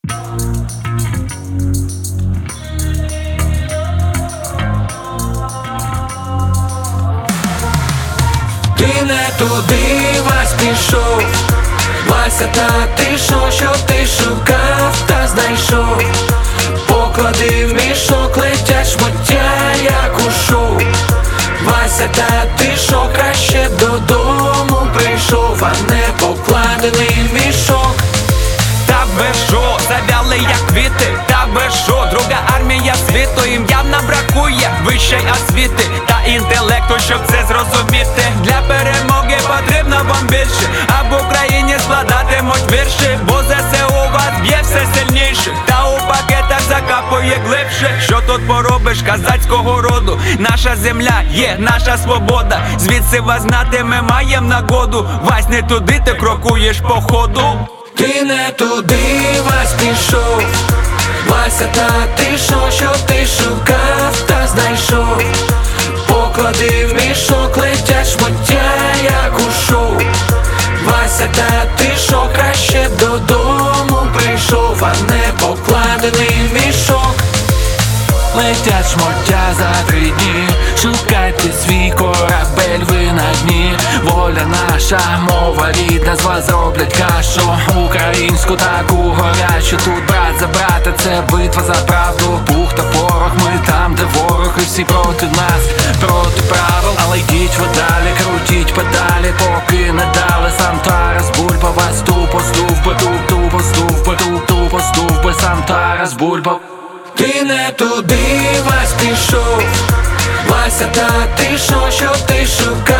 Ти не туди, Вась, пішов. Вася, та ти що ти шукав, та знайшов. Поклади в мішок, летять шмаття, як у шоу. Вася, та ти що, краще б додому прийшов, а не покладений в мішок. Та ви що, завяли як квіти, та ви що, друга армія світу, їм явно бракує вищої освіти та інтелекту, щоб це зрозуміти. Для перемоги потрібно вам більше, а в Україні складатимуть вірші, бо ЗСУ вас б'є все сильніше, та у пакетах закапує глибше. Що тут поробиш, казацького роду? Наша земля є наша свобода, звідси вас знати ми маєм нагоду. Вась, не туди ти крокуєш по ходу. Ти не туди, Вась, пішов. Вася, та ти що ти шукав, та знайшов. Поклади в мішок, летять шмаття, як у шоу. Вася, та ти що, краще б додому прийшов, а не покладений в мішок. Летять шмаття за 3 дні, шукайте свій корабель, ви на дні. Воля наша, мова рідна, з вас зроблять кашу українську таку горячу. Тут брат за брата, це битва за правду. Пух та порох, ми там, де ворог, і всі проти нас, проти правил. Але йдіть ви далі, крутіть педалі, поки не дали. Сам Тарас Бульба вас тупо здувби, тупо здувби, тупо здувби, сам Тарас Бульба. Ти не туди, Вась, пішов. Вася, та ти що ти шукав,